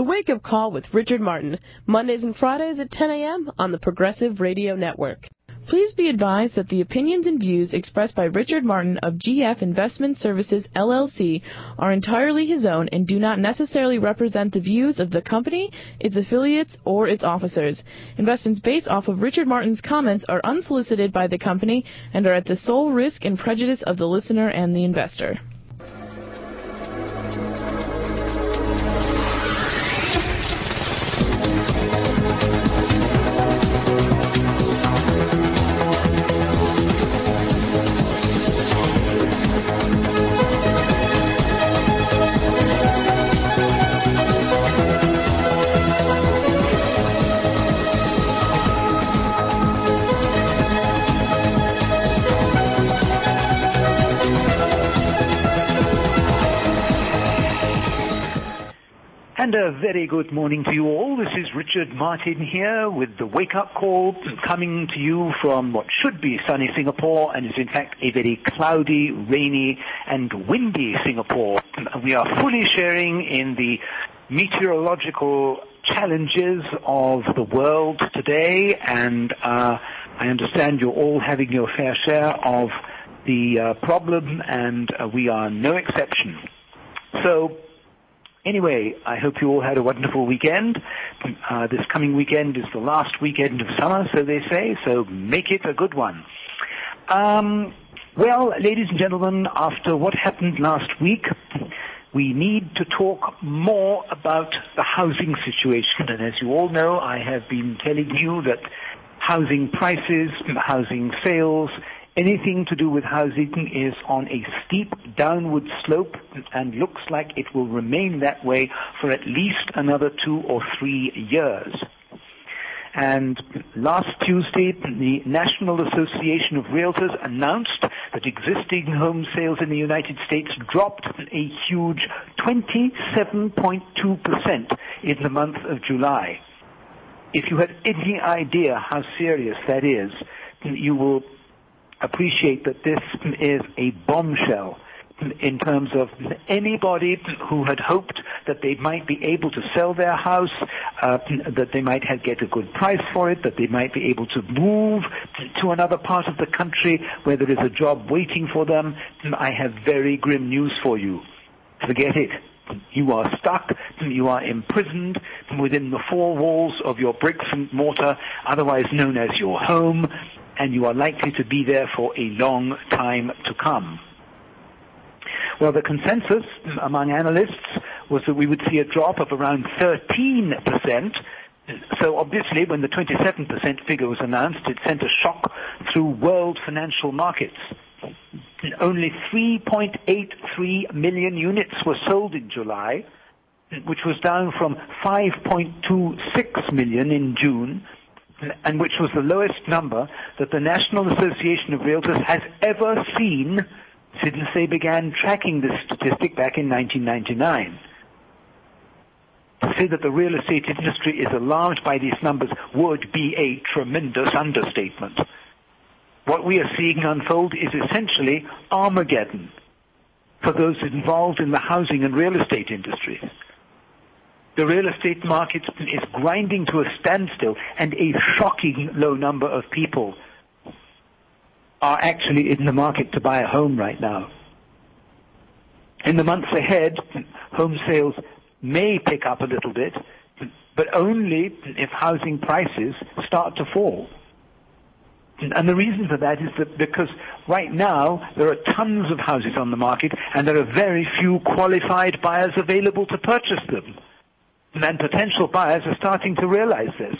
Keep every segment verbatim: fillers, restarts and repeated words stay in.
The Wake Up Call with Richard Martin, Mondays and Fridays at ten a.m. on the Progressive Radio Network. Please be advised that the opinions and views expressed by Richard Martin of G F Investment Services, L L C are entirely his own and do not necessarily represent the views of the company, its affiliates, or its officers. Investments based off of Richard Martin's comments are unsolicited by the company and are at the sole risk and prejudice of the listener and the investor. And a very good morning to you all. This is Richard Martin here with the Wake Up Call, coming to you from what should be sunny Singapore and is in fact a very cloudy, rainy and windy Singapore. We are fully sharing in the meteorological challenges of the world today, and uh, I understand you're all having your fair share of the uh, problem, and uh, we are no exception. So, anyway, I hope you all had a wonderful weekend. Uh, this coming weekend is the last weekend of summer, so they say, so make it a good one. Um, well, ladies and gentlemen, after what happened last week, we need to talk more about the housing situation. And as you all know, I have been telling you that housing prices, housing sales, anything to do with housing is on a steep downward slope and looks like it will remain that way for at least another two or three years. And last Tuesday, the National Association of Realtors announced that existing home sales in the United States dropped a huge twenty-seven point two percent in the month of July. If you had any idea how serious that is, you will appreciate that this is a bombshell in terms of anybody who had hoped that they might be able to sell their house, uh, that they might have, get a good price for it, that they might be able to move to another part of the country where there is a job waiting for them. I have very grim news for you. Forget it. You are stuck, you are imprisoned within the four walls of your bricks and mortar, otherwise known as your home, and you are likely to be there for a long time to come. Well, the consensus among analysts was that we would see a drop of around thirteen percent. So obviously, when the twenty-seven percent figure was announced, it sent a shock through world financial markets. Only three point eight three million units were sold in July, which was down from five point two six million in June, and which was the lowest number that the National Association of Realtors has ever seen since they began tracking this statistic back in nineteen ninety-nine. To say that the real estate industry is alarmed by these numbers would be a tremendous understatement. What we are seeing unfold is essentially Armageddon for those involved in the housing and real estate industry. The real estate market is grinding to a standstill, and a shocking low number of people are actually in the market to buy a home right now. In the months ahead, home sales may pick up a little bit, but only if housing prices start to fall. And the reason for that is that because right now there are tons of houses on the market and there are very few qualified buyers available to purchase them. And potential buyers are starting to realize this.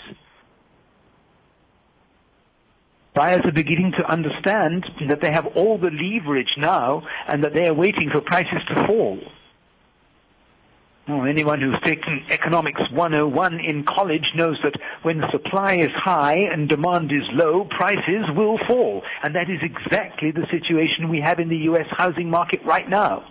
Buyers are beginning to understand that they have all the leverage now and that they are waiting for prices to fall. Well, anyone who's taken Economics one oh one in college knows that when supply is high and demand is low, prices will fall. And that is exactly the situation we have in the U S housing market right now.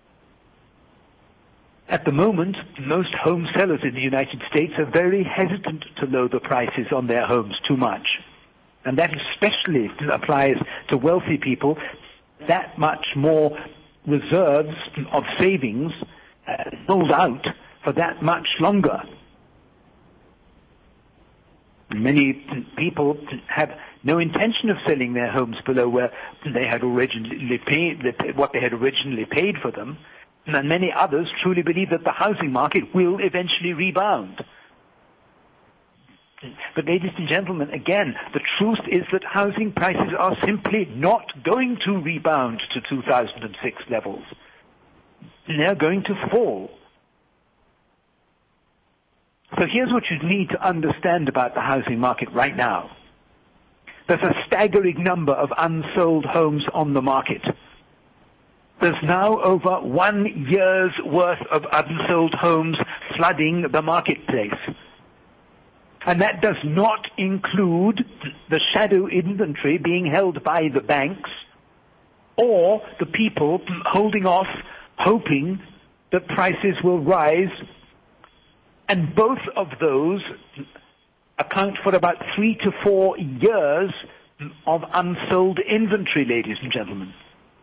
At the moment, most home sellers in the United States are very hesitant to lower the prices on their homes too much. And that especially applies to wealthy people. That much more reserves of savings uh, sold out for that much longer. Many people have no intention of selling their homes below where they had originally paid, what they had originally paid for them. And many others truly believe that the housing market will eventually rebound. But ladies and gentlemen, again, the truth is that housing prices are simply not going to rebound to two thousand six levels. They're going to fall. So here's what you need to understand about the housing market right now. There's a staggering number of unsold homes on the market. There's now over one year's worth of unsold homes flooding the marketplace. And that does not include the shadow inventory being held by the banks or the people holding off, hoping that prices will rise. And both of those account for about three to four years of unsold inventory, ladies and gentlemen.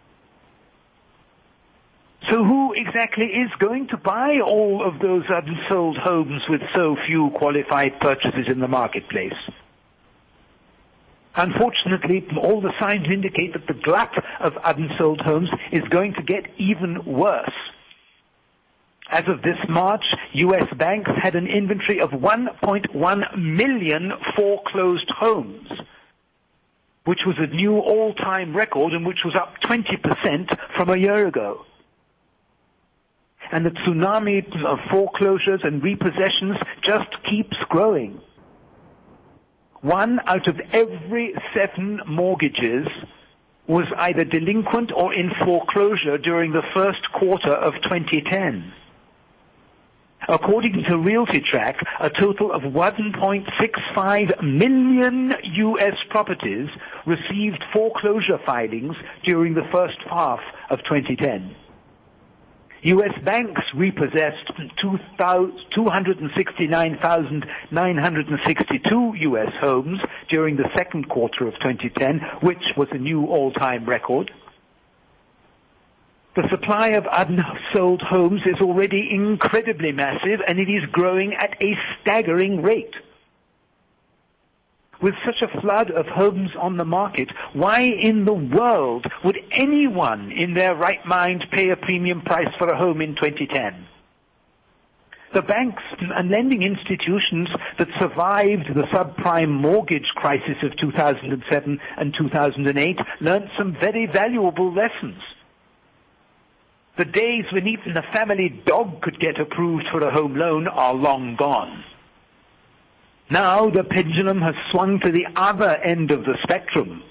So who exactly is going to buy all of those unsold homes with so few qualified purchases in the marketplace? Unfortunately, all the signs indicate that the glut of unsold homes is going to get even worse. As of this March, U S banks had an inventory of one point one million foreclosed homes, which was a new all-time record and which was up twenty percent from a year ago. And the tsunami of foreclosures and repossessions just keeps growing. One out of every seven mortgages was either delinquent or in foreclosure during the first quarter of twenty ten. According to RealtyTrack, a total of one point six five million U S properties received foreclosure filings during the first half of twenty ten. U S banks repossessed two hundred sixty-nine thousand nine hundred sixty-two U S homes during the second quarter of twenty ten, which was a new all-time record. The supply of unsold homes is already incredibly massive, and it is growing at a staggering rate. With such a flood of homes on the market, why in the world would anyone in their right mind pay a premium price for a home in twenty ten? The banks and lending institutions that survived the subprime mortgage crisis of two thousand seven and two thousand eight learned some very valuable lessons. The days when even a family dog could get approved for a home loan are long gone. Now the pendulum has swung to the other end of the spectrum.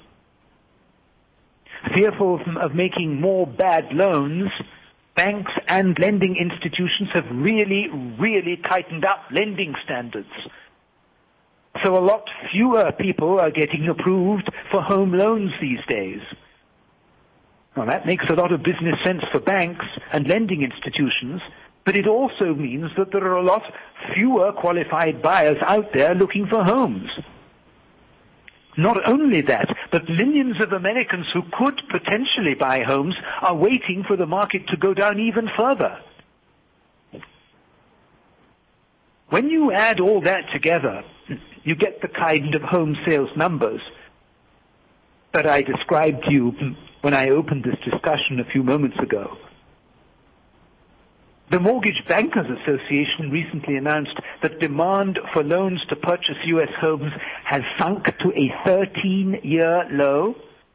Fearful of making more bad loans, banks and lending institutions have really, really tightened up lending standards. So a lot fewer people are getting approved for home loans these days. Now that makes a lot of business sense for banks and lending institutions, but it also means that there are a lot fewer qualified buyers out there looking for homes. Not only that, but millions of Americans who could potentially buy homes are waiting for the market to go down even further. When you add all that together, you get the kind of home sales numbers that I described to you when I opened this discussion a few moments ago. The Mortgage Bankers Association recently announced that demand for loans to purchase U S homes has sunk to a thirteen-year low.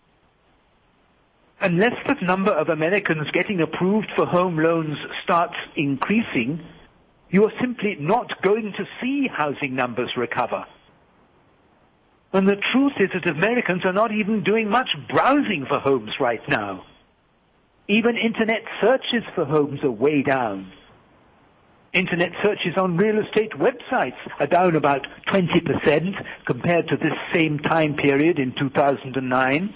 Unless the number of Americans getting approved for home loans starts increasing, you are simply not going to see housing numbers recover. And the truth is that Americans are not even doing much browsing for homes right now. Even internet searches for homes are way down. Internet searches on real estate websites are down about twenty percent compared to this same time period in two thousand nine.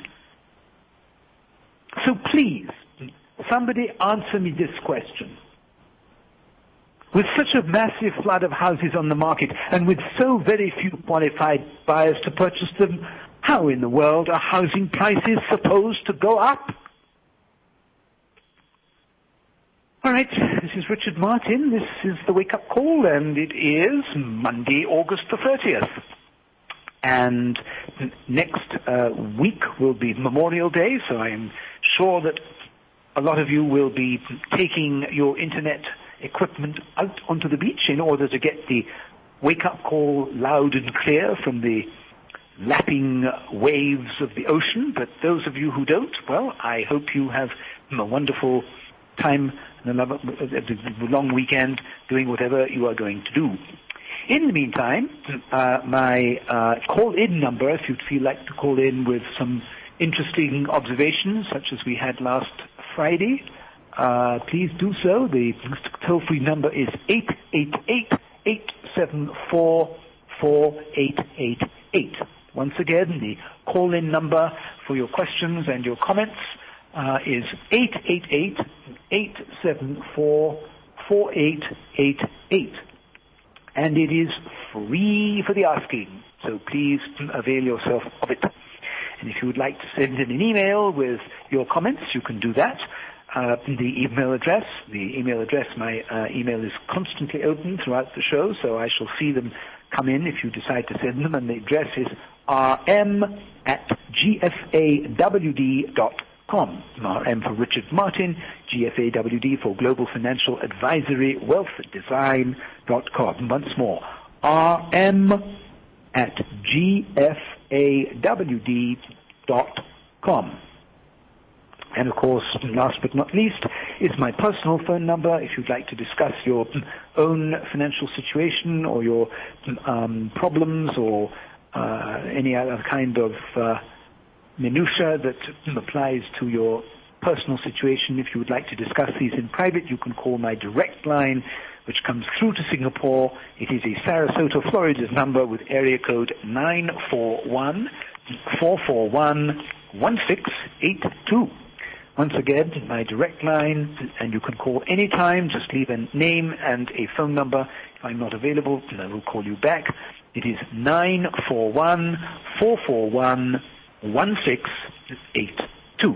So please, somebody answer me this question. With such a massive flood of houses on the market and with so very few qualified buyers to purchase them, how in the world are housing prices supposed to go up? All right, this is Richard Martin. This is the Wake Up Call, and it is Monday, August the thirtieth. And next uh, week will be Memorial Day, so I am sure that a lot of you will be taking your internet equipment out onto the beach in order to get the Wake Up Call loud and clear from the lapping waves of the ocean. But those of you who don't, well, I hope you have a wonderful time and a long weekend doing whatever you are going to do. In the meantime, uh, my uh, call-in number, if you'd feel like to call in with some interesting observations, such as we had last Friday, uh, please do so. The toll-free number is eight eight eight, eight seven four, four eight eight eight. Once again, the call-in number for your questions and your comments uh, is eight eight eight, eight seven four, four eight eight eight. And it is free for the asking, so please avail yourself of it. And if you would like to send in an email with your comments, you can do that. Uh, the email address, the email address, my uh, email is constantly open throughout the show, so I shall see them come in if you decide to send them, and the address is r m at g f a w d dot com. R M for Richard Martin, G F A W D for Global Financial Advisory, Wealth Design dot com. Once more, R M at G F A W D dot com. And of course, last but not least, is my personal phone number if you'd like to discuss your own financial situation or your um, problems or uh, any other kind of uh, minutia that applies to your personal situation. If you would like to discuss these in private, you can call my direct line, which comes through to Singapore. It is a Sarasota, Florida's number with area code nine four one, four four one, one six eight two. Once again, my direct line, and you can call anytime. Just leave a name and a phone number. If I'm not available, then I will call you back. It is nine four one, four four one, one six eight two.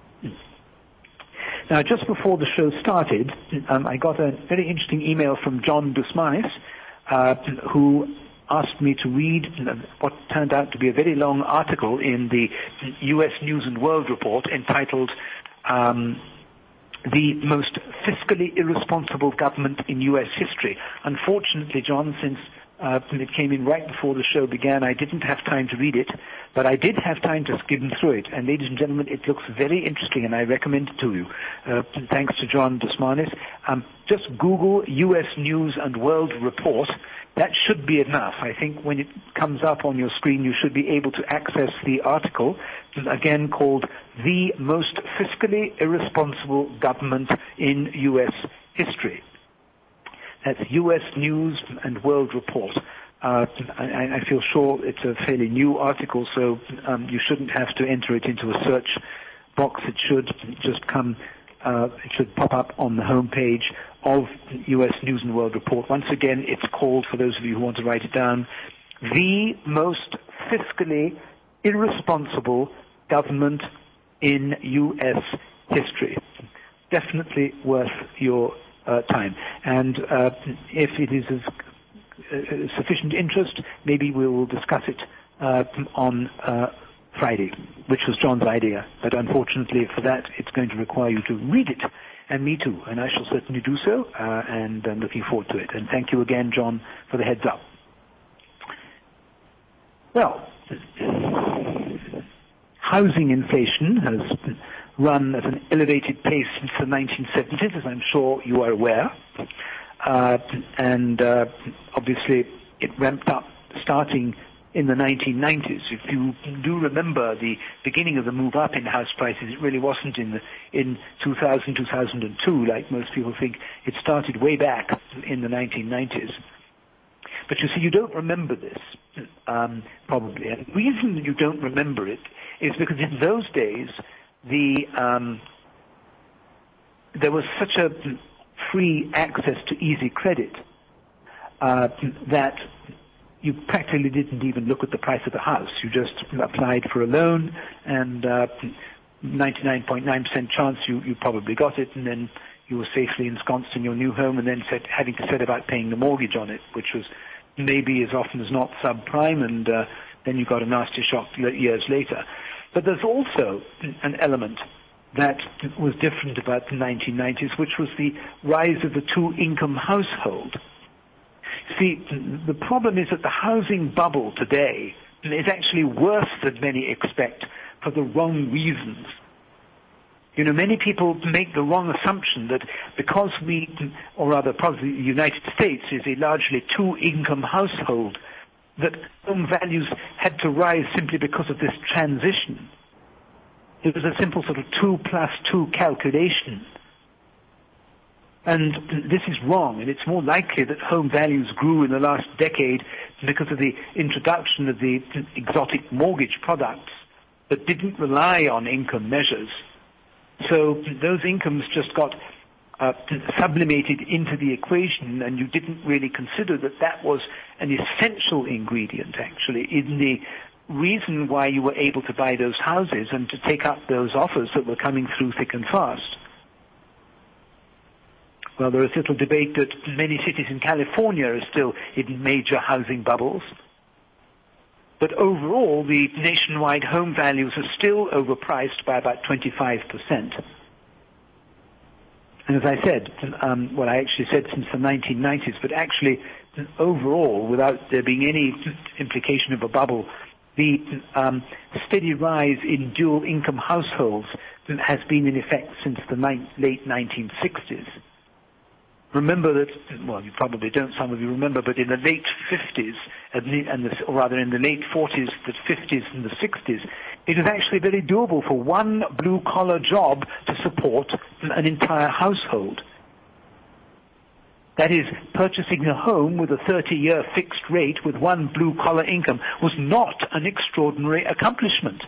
Now, just before the show started, um, I got a very interesting email from John Dusmanis, uh, who asked me to read what turned out to be a very long article in the U S News and World Report entitled um, The Most Fiscally Irresponsible Government in U S History. Unfortunately, John, since uh, it came in right before the show began, I didn't have time to read it, but I did have time to skim through it. And ladies and gentlemen, it looks very interesting, and I recommend it to you. Uh, thanks to John Dusmanis. Um, just Google U S News and World Report. That should be enough. I think when it comes up on your screen, you should be able to access the article, again called The Most Fiscally Irresponsible Government in U S History. That's U S News and World Report. Uh, I, I feel sure it's a fairly new article, so um, you shouldn't have to enter it into a search box. It should just come, uh, it should pop up on the home page of U S News and World Report. Once again, it's called, for those of you who want to write it down, The Most Fiscally Irresponsible Government in U S History. Definitely worth your uh, time. And uh, if it is of uh, sufficient interest, maybe we will discuss it uh, on uh, Friday, which was John's idea. But unfortunately for that, it's going to require you to read it. And me too, and I shall certainly do so, uh, and I'm looking forward to it. And thank you again, John, for the heads up. Well, housing inflation has run at an elevated pace since the nineteen seventies, as I'm sure you are aware. Uh, and uh, obviously it ramped up starting in the nineteen nineties. If you do remember the beginning of the move up in house prices, it really wasn't in the, in two thousand, two thousand two, like most people think. It started way back in the nineteen nineties. But you see, you don't remember this, um, probably. And the reason you don't remember it is because in those days, the um, there was such a free access to easy credit uh, that you practically didn't even look at the price of the house. You just applied for a loan, and uh, ninety-nine point nine percent chance you, you probably got it, and then you were safely ensconced in your new home and then set, having to set about paying the mortgage on it, which was maybe as often as not subprime, and uh, then you got a nasty shock years later. But there's also an element that was different about the nineteen nineties, which was the rise of the two-income household. See, the problem is that the housing bubble today is actually worse than many expect for the wrong reasons. You know, many people make the wrong assumption that because we, or rather probably the United States is a largely two-income household, that home values had to rise simply because of this transition. It was a simple sort of two plus two calculation. And this is wrong, and it's more likely that home values grew in the last decade because of the introduction of the exotic mortgage products that didn't rely on income measures. So those incomes just got uh, sublimated into the equation, and you didn't really consider that that was an essential ingredient, actually, in the reason why you were able to buy those houses and to take up those offers that were coming through thick and fast. Well, there is little debate that many cities in California are still in major housing bubbles. But overall, the nationwide home values are still overpriced by about twenty-five percent. And as I said, um, well, I actually said since the nineteen nineties, but actually overall, without there being any implication of a bubble, the um, steady rise in dual-income households has been in effect since the ni- late nineteen sixties. Remember that, well, you probably don't, some of you remember, but in the late fifties, and the, and the, or rather in the late forties, the fifties and the sixties, it was actually very doable for one blue-collar job to support an entire household. That is, purchasing a home with a thirty-year fixed rate with one blue-collar income was not an extraordinary accomplishment.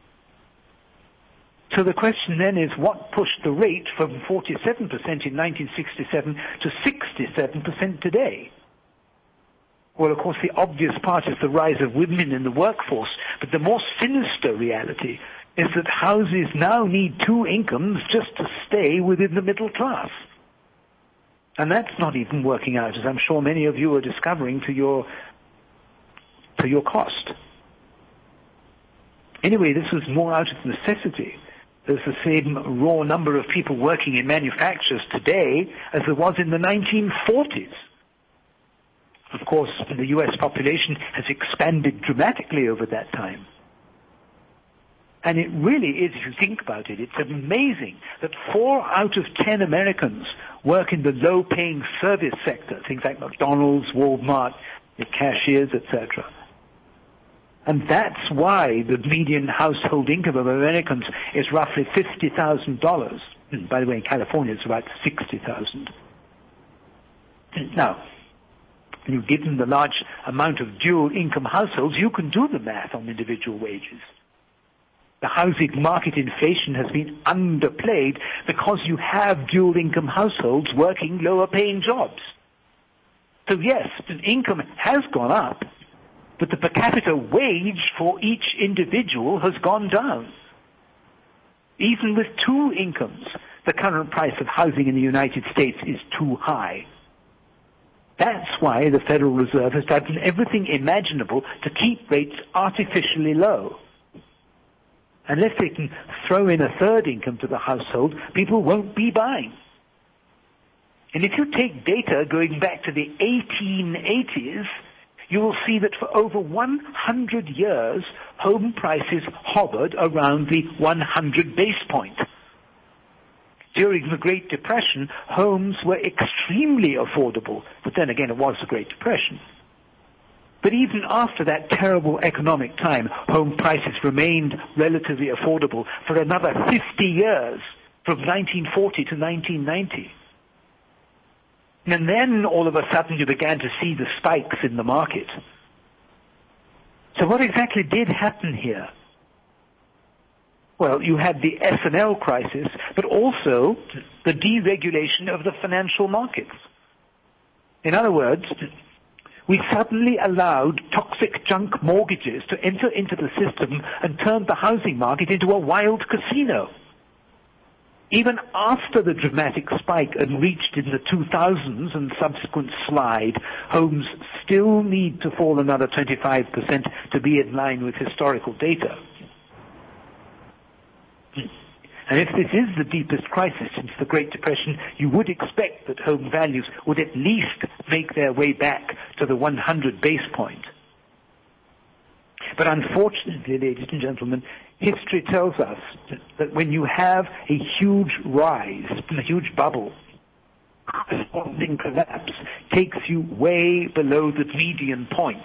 So the question then is, what pushed the rate from forty-seven percent in nineteen sixty-seven to sixty-seven percent today? Well, of course, the obvious part is the rise of women in the workforce, but the more sinister reality is that houses now need two incomes just to stay within the middle class. And that's not even working out, as I'm sure many of you are discovering, to your, to your cost. Anyway, this was more out of necessity. There's the same raw number of people working in manufacturers today as there was in the nineteen forties. Of course, the U S population has expanded dramatically over that time. And it really is, if you think about it, it's amazing that four out of ten Americans work in the low-paying service sector, things like McDonald's, Walmart, the cashiers, et cetera. And that's why the median household income of Americans is roughly fifty thousand dollars. By the way, in California, it's about sixty thousand dollars. Now, given the large amount of dual-income households, you can do the math on individual wages. The housing market inflation has been underplayed because you have dual-income households working lower-paying jobs. So yes, the income has gone up, but the per capita wage for each individual has gone down. Even with two incomes, the current price of housing in the United States is too high. That's why the Federal Reserve has done everything imaginable to keep rates artificially low. Unless they can throw in a third income to the household, people won't be buying. And if you take data going back to the eighteen eighties, you will see that for over one hundred years, home prices hovered around the one hundred base point. During the Great Depression, homes were extremely affordable, but then again, it was the Great Depression. But even after that terrible economic time, home prices remained relatively affordable for another fifty years, from nineteen forty to nineteen ninety. And then, all of a sudden, you began to see the spikes in the market. So what exactly did happen here? Well, you had the S and L crisis, but also the deregulation of the financial markets. In other words, we suddenly allowed toxic junk mortgages to enter into the system and turned the housing market into a wild casino. even after the dramatic spike and reached in the two thousands and subsequent slide, homes still need to fall another twenty-five percent to be in line with historical data. And if this is the deepest crisis since the Great Depression, you would expect that home values would at least make their way back to the one hundred base point. But unfortunately, ladies and gentlemen, history tells us that when you have a huge rise, a huge bubble, corresponding collapse takes you way below the median point.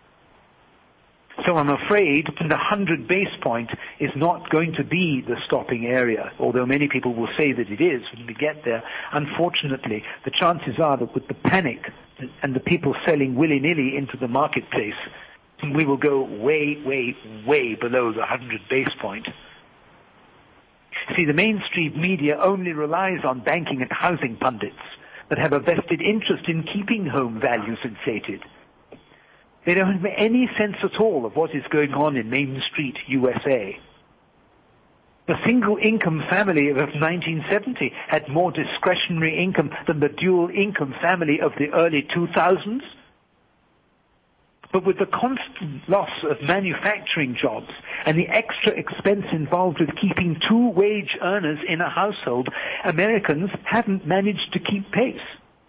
So I'm afraid the one hundred base point is not going to be the stopping area, although many people will say that it is when we get there. Unfortunately, the chances are that with the panic and the people selling willy-nilly into the marketplace, we will go way, way, way below the one hundred base point. See, the mainstream media only relies on banking and housing pundits that have a vested interest in keeping home values inflated. They don't have any sense at all of what is going on in Main Street, U S A. The single-income family of nineteen seventy had more discretionary income than the dual-income family of the early two thousands. But with the constant loss of manufacturing jobs and the extra expense involved with keeping two wage earners in a household, Americans haven't managed to keep pace.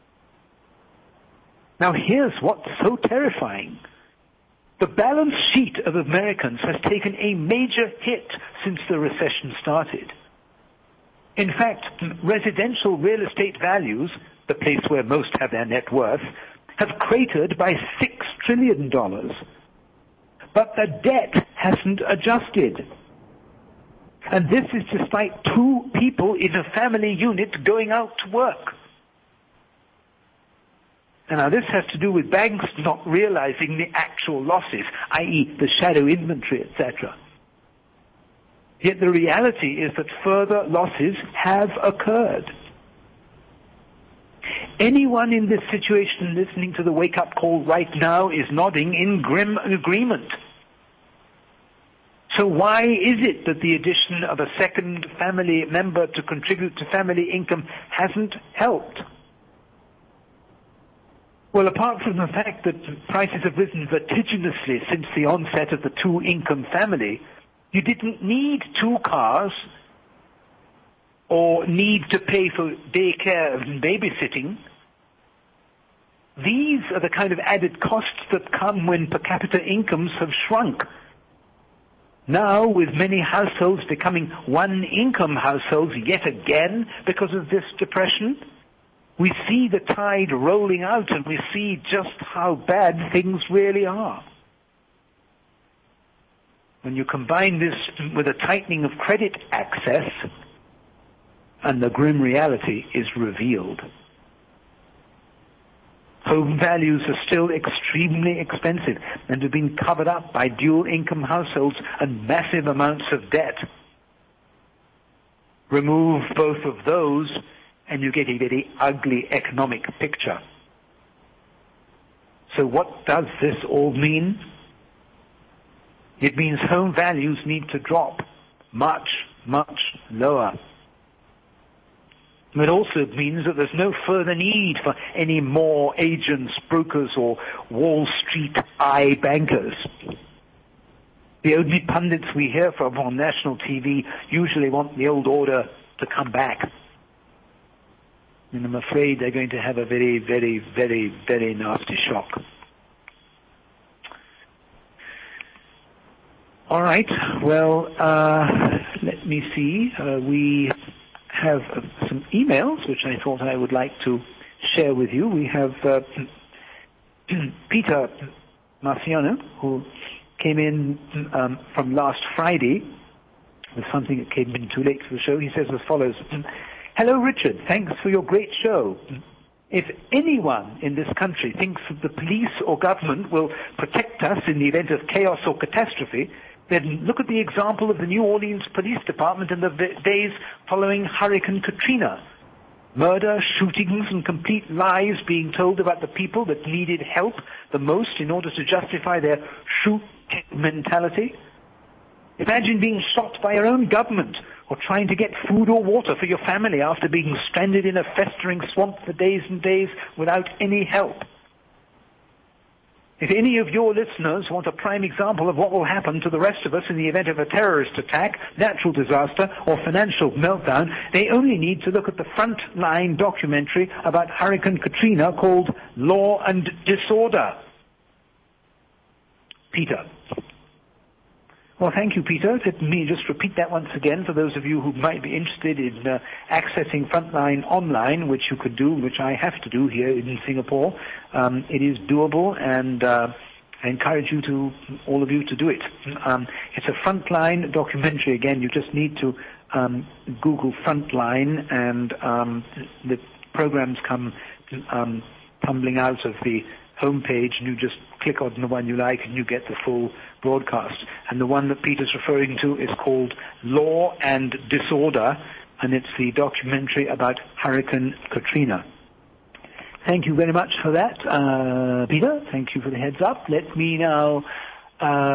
Now here's what's so terrifying. The balance sheet of Americans has taken a major hit since the recession started. In fact, residential real estate values, the place where most have their net worth, have cratered by six trillion dollars. But the debt hasn't adjusted. And this is despite two people in a family unit going out to work. And now this has to do with banks not realizing the actual losses, that is the shadow inventory, et cetera. Yet the reality is that further losses have occurred. Anyone in this situation listening to the wake-up call right now is nodding in grim agreement. So why is it that the addition of a second family member to contribute to family income hasn't helped? Well, apart from the fact that prices have risen vertiginously since the onset of the two-income family, you didn't need two cars or need to pay for daycare and babysitting. These are the kind of added costs that come when per capita incomes have shrunk. Now, with many households becoming one-income households yet again because of this depression, we see the tide rolling out and we see just how bad things really are. When you combine this with a tightening of credit access, and the grim reality is revealed. Home values are still extremely expensive and have been covered up by dual-income households and massive amounts of debt. Remove both of those and you get a very ugly economic picture. So what does this all mean? It means home values need to drop much, much lower. It also means that there's no further need for any more agents, brokers, or Wall Street eye bankers. The only pundits we hear from on national T V usually want the old order to come back. And I'm afraid they're going to have a very, very, very, very nasty shock. All right, well, uh, let me see. Uh, we have uh, some emails which I thought I would like to share with you. We have uh, Peter Marciano, who came in um, from last Friday with something that came in too late for the show. He says as follows: "Hello, Richard. Thanks for your great show. If anyone in this country thinks that the police or government will protect us in the event of chaos or catastrophe, then look at the example of the New Orleans Police Department in the days following Hurricane Katrina. Murder, shootings, and complete lies being told about the people that needed help the most in order to justify their shoot mentality. Imagine being shot by your own government, or trying to get food or water for your family after being stranded in a festering swamp for days and days without any help. If any of your listeners want a prime example of what will happen to the rest of us in the event of a terrorist attack, natural disaster, or financial meltdown, they only need to look at the Frontline documentary about Hurricane Katrina called Law and Disorder. Peter. Well, thank you, Peter. Let me just repeat that once again for those of you who might be interested in uh, accessing Frontline online, which you could do, which I have to do here in Singapore. Um, it is doable, and uh, I encourage you to, all of you, to do it. Um, it's a Frontline documentary. Again, you just need to um, Google Frontline, and um, the programs come um, tumbling out of the homepage, and you just click on the one you like and you get the full broadcast. And the one that Peter's referring to is called Law and Disorder, and it's the documentary about Hurricane Katrina. Thank you very much for that, uh, Peter. Thank you for the heads up. Let me now uh,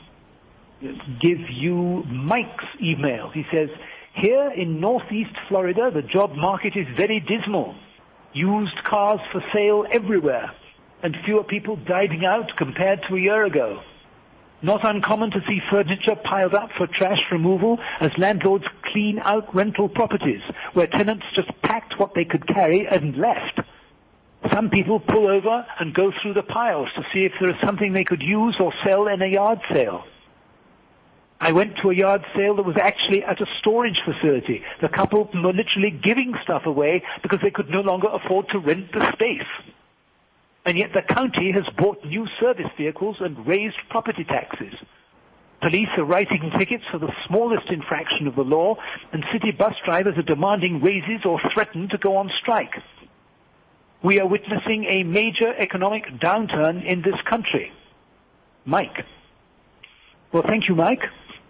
give you Mike's email. He says, here in northeast Florida, the job market is very dismal. Used cars for sale everywhere, and fewer people diving out compared to a year ago. Not uncommon to see furniture piled up for trash removal as landlords clean out rental properties, where tenants just packed what they could carry and left. Some people pull over and go through the piles to see if there is something they could use or sell in a yard sale. I went to a yard sale that was actually at a storage facility. The couple were literally giving stuff away because they could no longer afford to rent the space. And yet the county has bought new service vehicles and raised property taxes. Police are writing tickets for the smallest infraction of the law, and city bus drivers are demanding raises or threaten to go on strike. We are witnessing a major economic downturn in this country. Mike. Well, thank you, Mike.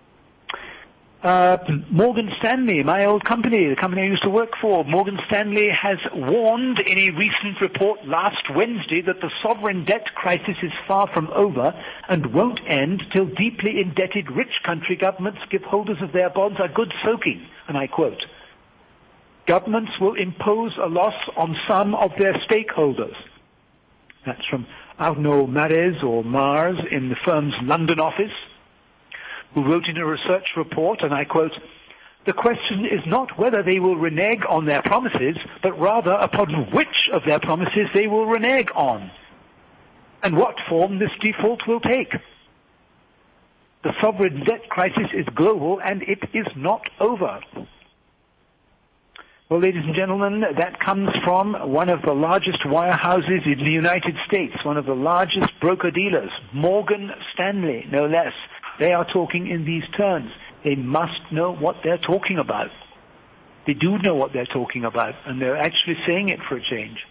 Uh, Morgan Stanley, my old company, the company I used to work for, Morgan Stanley has warned in a recent report last Wednesday that the sovereign debt crisis is far from over and won't end till deeply indebted rich country governments give holders of their bonds a good soaking, and I quote, governments will impose a loss on some of their stakeholders. That's from Arnaud Mares or Mars in the firm's London office, who wrote in a research report, and I quote, the question is not whether they will renege on their promises, but rather upon which of their promises they will renege on, and what form this default will take. The sovereign debt crisis is global, and it is not over. Well, ladies and gentlemen, that comes from one of the largest wirehouses in the United States, one of the largest broker-dealers, Morgan Stanley, no less. They are talking in these terms. They must know what they're talking about. They do know what they're talking about, and they're actually saying it for a change.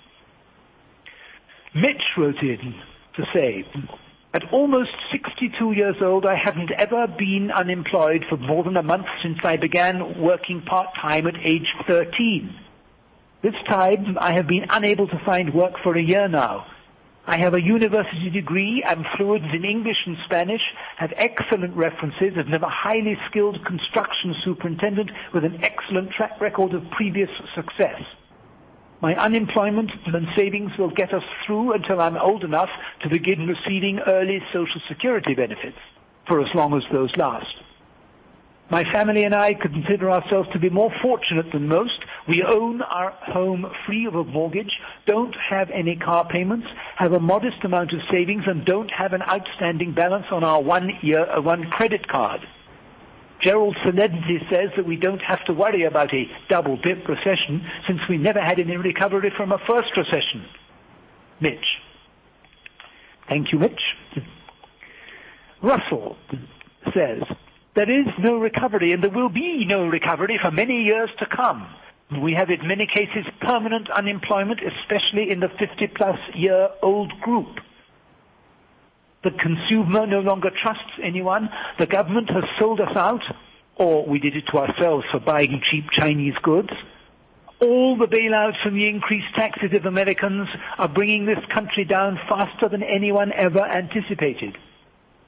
Mitch wrote in to say, at almost sixty-two years old, I haven't ever been unemployed for more than a month since I began working part-time at age thirteen. This time, I have been unable to find work for a year now. I have a university degree, am fluent in English and Spanish, have excellent references, and am a highly skilled construction superintendent with an excellent track record of previous success. My unemployment and savings will get us through until I'm old enough to begin receiving early Social Security benefits, for as long as those last. My family and I consider ourselves to be more fortunate than most. We own our home free of a mortgage, don't have any car payments, have a modest amount of savings, and don't have an outstanding balance on our one-year, uh, one credit card. Gerald Solemnity says that we don't have to worry about a double-dip recession since we never had any recovery from a first recession. Mitch. Thank you, Mitch. Russell says, there is no recovery and there will be no recovery for many years to come. We have in many cases permanent unemployment, especially in the fifty-plus year old group. The consumer no longer trusts anyone. The government has sold us out, or we did it to ourselves for buying cheap Chinese goods. All the bailouts and the increased taxes of Americans are bringing this country down faster than anyone ever anticipated.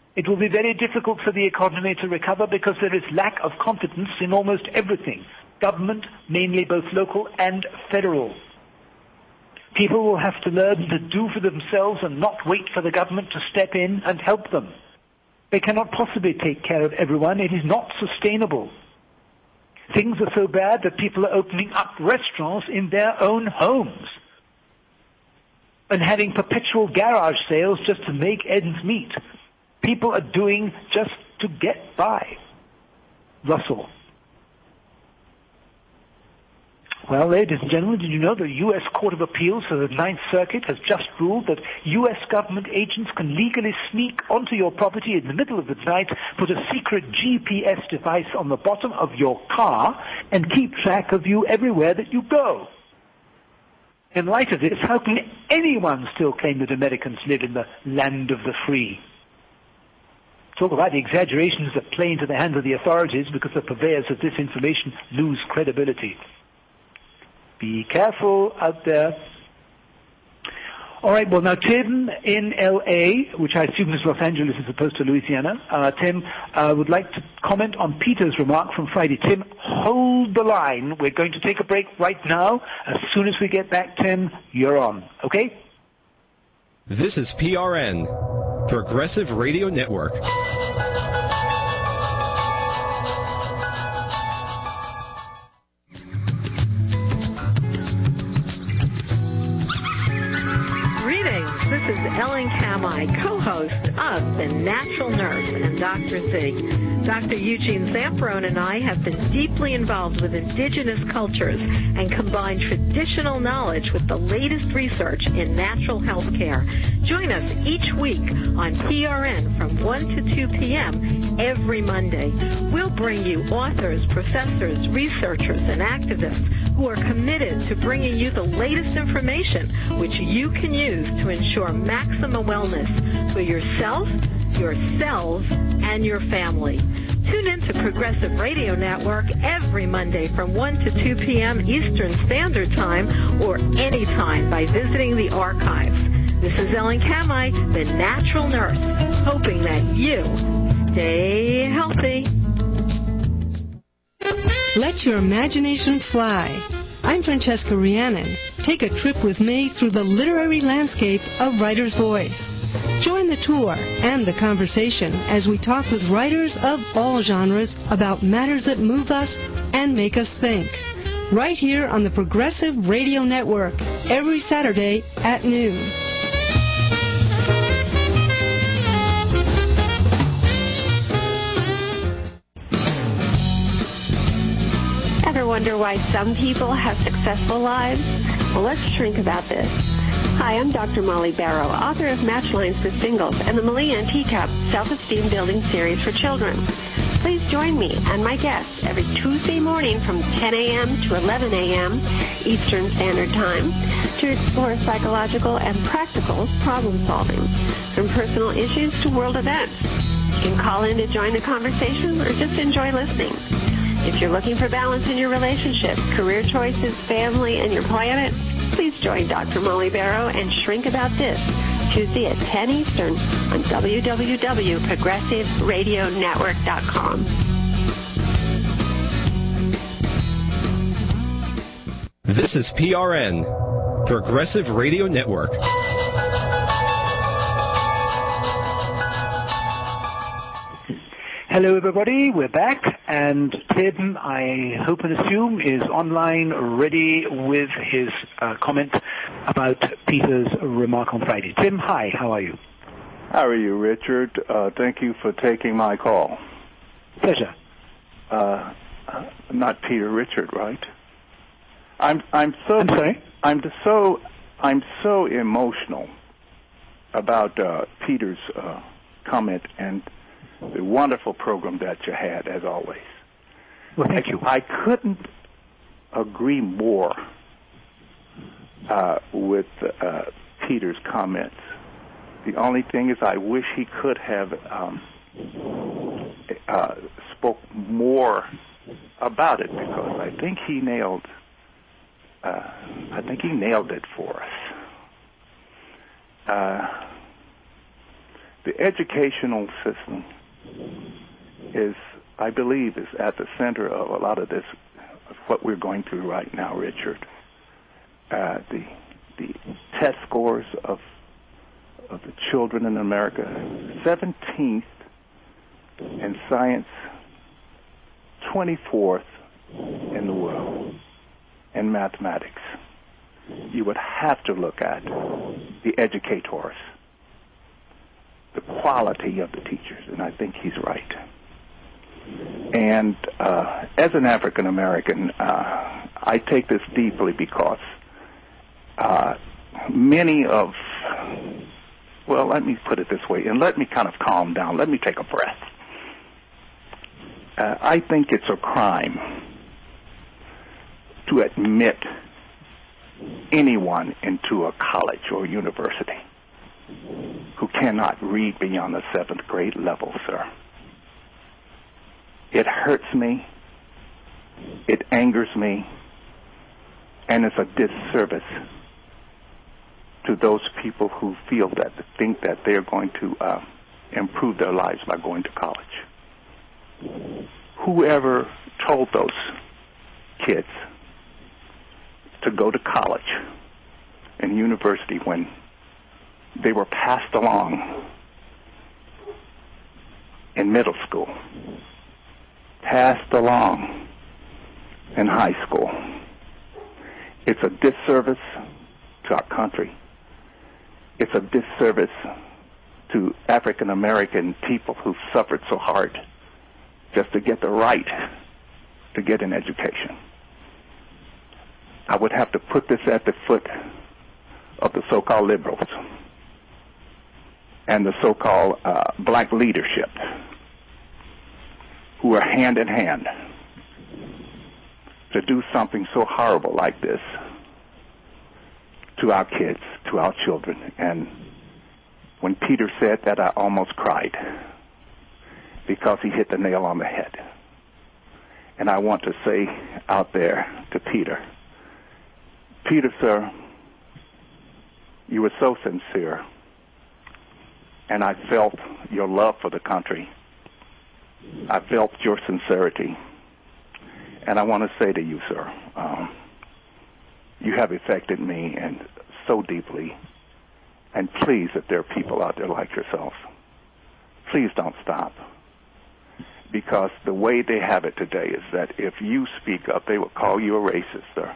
It will be very difficult for the economy to recover because there is lack of confidence in almost everything. Government, mainly both local and federal. People will have to learn to do for themselves and not wait for the government to step in and help them. They cannot possibly take care of everyone. It is not sustainable. Things are so bad that people are opening up restaurants in their own homes and having perpetual garage sales just to make ends meet. People are doing just to get by. Russell. Well, ladies and gentlemen, did you know the U S Court of Appeals for the Ninth Circuit has just ruled that U S government agents can legally sneak onto your property in the middle of the night, put a secret G P S device on the bottom of your car, and keep track of you everywhere that you go? In light of this, how can anyone still claim that Americans live in the land of the free? Talk about the exaggerations that play into the hands of the authorities because the purveyors of this information lose credibility. Be careful out there. All right, well, now Tim in L A, which I assume is Los Angeles as opposed to Louisiana, uh, Tim uh, would like to comment on Peter's remark from Friday. Tim, hold the line. We're going to take a break right now. As soon as we get back, Tim, you're on. Okay? This is P R N, Progressive Radio Network. This is Ellen Kamai, co-host of The Natural Nurse and Doctor Z. Doctor Eugene Zamperone and I have been deeply involved with indigenous cultures and combined traditional knowledge with the latest research in natural health care. Join us each week on P R N from one to two p.m. every Monday. We'll bring you authors, professors, researchers, and activists who are committed to bringing you the latest information which you can use to ensure maximum wellness for yourself, your cells, and your family. Tune in to Progressive Radio Network every Monday from one to two p.m. Eastern Standard Time or anytime by visiting the archives. This is Ellen Kamai, the Natural Nurse, hoping that you stay healthy. Let your imagination fly. I'm Francesca Rhiannon. Take a trip with me through the literary landscape of Writer's Voice. Join the tour and the conversation as we talk with writers of all genres about matters that move us and make us think. Right here on the Progressive Radio Network, every Saturday at noon. Ever wonder why some people have successful lives? Well, let's shrink about this. Hi, I'm Doctor Molly Barrow, author of Matchlines for Singles and the Malie and Teacup Self-Esteem Building Series for Children. Please join me and my guests every Tuesday morning from ten a.m. to eleven a.m. Eastern Standard Time to explore psychological and practical problem solving, from personal issues to world events. You can call in to join the conversation or just enjoy listening. If you're looking for balance in your relationship, career choices, family, and your planet, please join Doctor Molly Barrow and Shrink About This, Tuesday at ten Eastern on w w w dot progressive radio network dot com. This is P R N, Progressive Radio Network. Hello, everybody. We're back, and Tim, I hope and assume, is online, ready with his uh, comment about Peter's remark on Friday. Tim, hi. How are you? How are you, Richard? Uh, thank you for taking my call. Pleasure. Uh, not Peter, Richard, right? I'm. I'm so. I'm sorry. I'm so. I'm so emotional about uh, Peter's uh, comment and the wonderful program that you had, as always. Well, thank you. I couldn't agree more uh, with uh, Peter's comments. The only thing is I wish he could have um, uh, spoke more about it, because I think he nailed uh, I think he nailed it for us. Uh, The educational system is, I believe, is at the center of a lot of this, of what we're going through right now, Richard. Uh, the the test scores of of the children in America, seventeenth in science, twenty-fourth in the world in mathematics. You would have to look at the educators, the quality of the teachers, and I think he's right. And uh, as an African American, uh, I take this deeply because uh, many of, well, let me put it this way, and let me kind of calm down. Let me take a breath. Uh, I think it's a crime to admit anyone into a college or university who cannot read beyond the seventh grade level, sir. It hurts me, it angers me, and it's a disservice to those people who feel that, think that they're going to uh, improve their lives by going to college. Whoever told those kids to go to college and university when they were passed along in middle school, passed along in high school. It's a disservice to our country. It's a disservice to African American people who suffered so hard just to get the right to get an education. I would have to put this at the foot of the so-called liberals and the so-called uh, black leadership who are hand in hand to do something so horrible like this to our kids, to our children. And when Peter said that, I almost cried because he hit the nail on the head. And I want to say out there to Peter, Peter, sir, you were so sincere, and I felt your love for the country. I felt your sincerity. And I want to say to you, sir, um, you have affected me and so deeply. And please, if there are people out there like yourself, please don't stop. Because the way they have it today is that if you speak up, they will call you a racist, sir.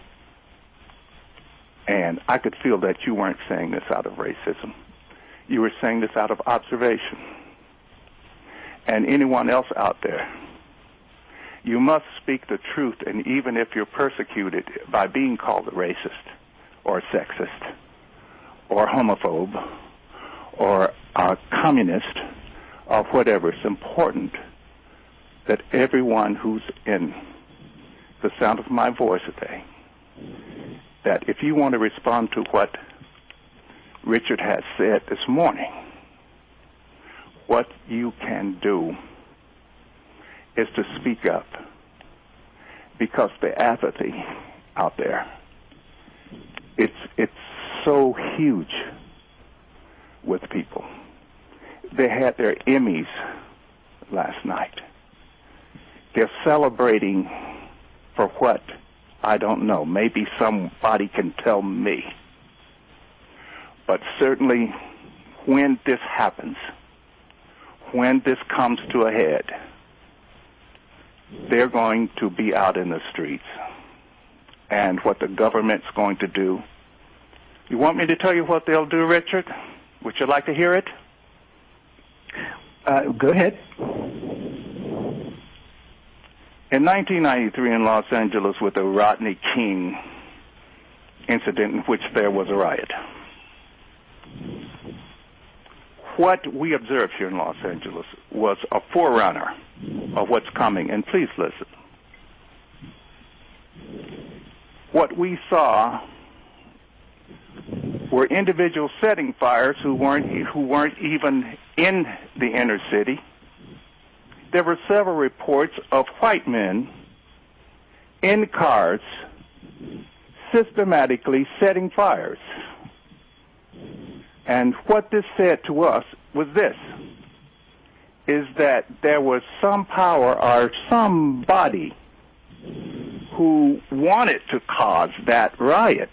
And I could feel that you weren't saying this out of racism. You were saying this out of observation. And anyone else out there, you must speak the truth, and even if you're persecuted by being called a racist or a sexist or homophobe or a communist or whatever, it's important that everyone who's in the sound of my voice today, that if you want to respond to what Richard has said this morning, what you can do is to speak up, because the apathy out there, it's it's so huge with people. They had their Emmys last night. They're celebrating for what? I don't know. Maybe somebody can tell me. But certainly when this happens, when this comes to a head, they're going to be out in the streets. And what the government's going to do, you want me to tell you what they'll do, Richard? Would you like to hear it? Uh, go ahead. In nineteen ninety-three in Los Angeles, with the Rodney King incident in which there was a riot, what we observed here in Los Angeles was a forerunner of what's coming. And please listen. What we saw were individuals setting fires who weren't who weren't even in the inner city. There were several reports of white men in cars systematically setting fires. And what this said to us was this: is that there was some power or somebody who wanted to cause that riot,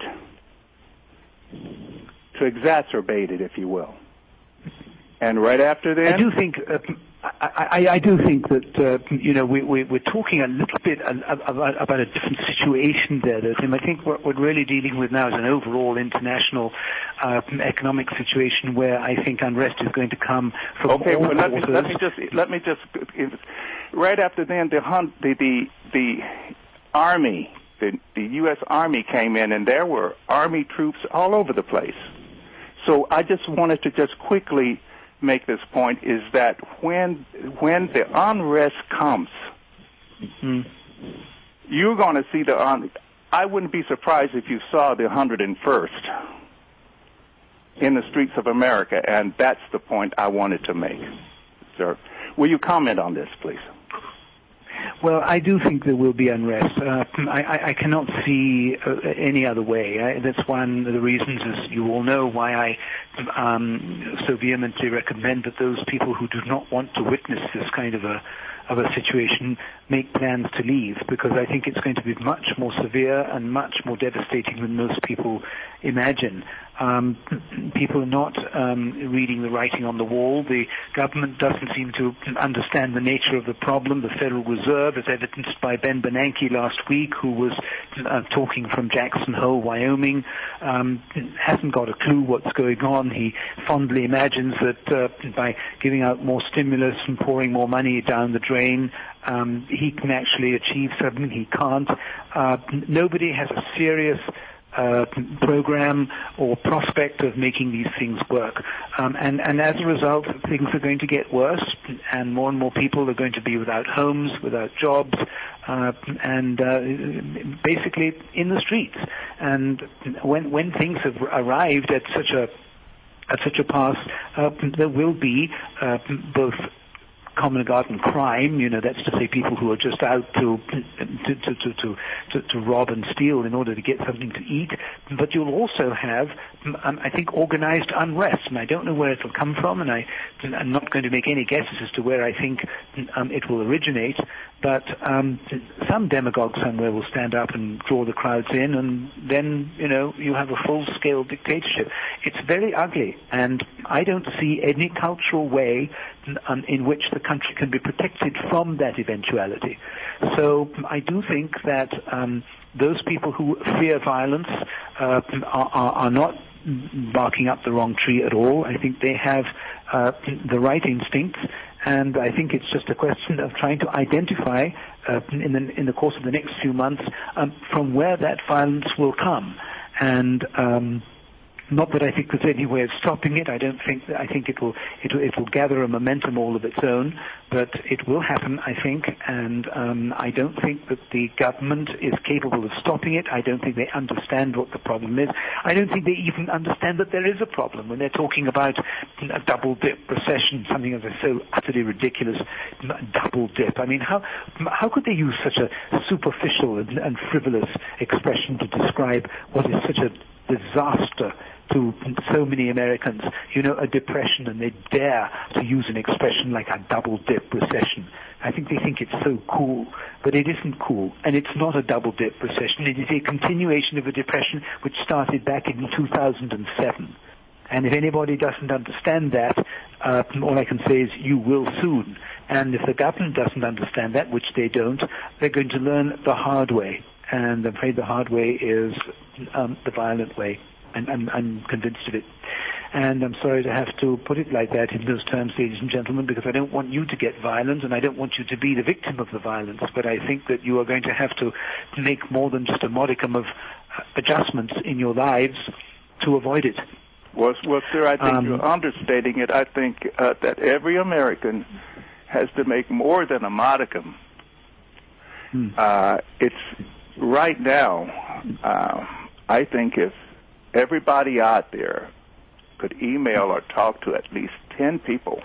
to exacerbate it, if you will. And right after that, I do think uh, I, I, I do think that uh, you know we, we, we're talking a little bit about, about a different situation there. Though, Tim. I think what we're really dealing with now is an overall international uh, economic situation where I think unrest is going to come from okay, all well, let me, quarters. let me just let me just right after then the the the, the army, the, the U S Army came in, and there were Army troops all over the place. So I just wanted to just quickly make this point, is that when when the unrest comes, mm-hmm. you're going to see the un- I wouldn't be surprised if you saw the one hundred first in the streets of America, and that's the point I wanted to make, sir. Will you comment on this, please? Well, I do think there will be unrest. Uh, I, I, I cannot see uh, any other way. I, that's one of the reasons, as you all know, why I um, so vehemently recommend that those people who do not want to witness this kind of a of a situation make plans to leave, because I think it's going to be much more severe and much more devastating than most people imagine. Um, people are not um, reading the writing on the wall. The government doesn't seem to understand the nature of the problem. The Federal Reserve, as evidenced by Ben Bernanke last week, who was uh, talking from Jackson Hole, Wyoming, um, hasn't got a clue what's going on. He fondly imagines that uh, by giving out more stimulus and pouring more money down the drain, um, he can actually achieve something. He can't. Uh, nobody has a serious Uh, program or prospect of making these things work. Um, and, and as a result, things are going to get worse, and more and more people are going to be without homes, without jobs, uh, and uh, basically in the streets. And when, when things have arrived at such a at such a pass, uh, there will be uh, both common garden crime, you know, that's to say people who are just out to to, to, to, to, to, to rob and steal in order to get something to eat. But you'll also have, um, I think, organized unrest, and I don't know where it will come from, and I, I'm not going to make any guesses as to where I think um, it will originate, but um, some demagogue somewhere will stand up and draw the crowds in, and then, you know, you have a full-scale dictatorship. It's very ugly, and I don't see any cultural way um, in which the country can be protected from that eventuality. So I do think that um, those people who fear violence uh, are, are, are not barking up the wrong tree at all. I think they have uh, the right instincts, and I think it's just a question of trying to identify uh, in, the, in the course of the next few months um, from where that violence will come. And um, not that I think there's any way of stopping it. I don't think that, I think it will it will, it will gather a momentum all of its own, but it will happen, I think, and um, I don't think that the government is capable of stopping it. I don't think they understand what the problem is. I don't think they even understand that there is a problem when they're talking about a double dip recession, something that is so utterly ridiculous. Double dip. I mean, how how could they use such a superficial and, and frivolous expression to describe what is such a disaster to so many Americans, you know, a depression, and they dare to use an expression like a double dip recession. I think they think it's so cool, but it isn't cool, and it's not a double dip recession. It is a continuation of a depression which started back in two thousand seven. And if anybody doesn't understand that, uh, all I can say is you will soon. And if the government doesn't understand that, which they don't, they're going to learn the hard way. And I'm afraid the hard way is um, the violent way. And I'm, I'm convinced of it. And I'm sorry to have to put it like that in those terms, ladies and gentlemen, because I don't want you to get violent, and I don't want you to be the victim of the violence. But I think that you are going to have to make more than just a modicum of adjustments in your lives to avoid it. Well, well sir, I think um, you're understating it. I think uh, that every American has to make more than a modicum. Hmm. Uh, it's right now, uh, I think if everybody out there could email or talk to at least ten people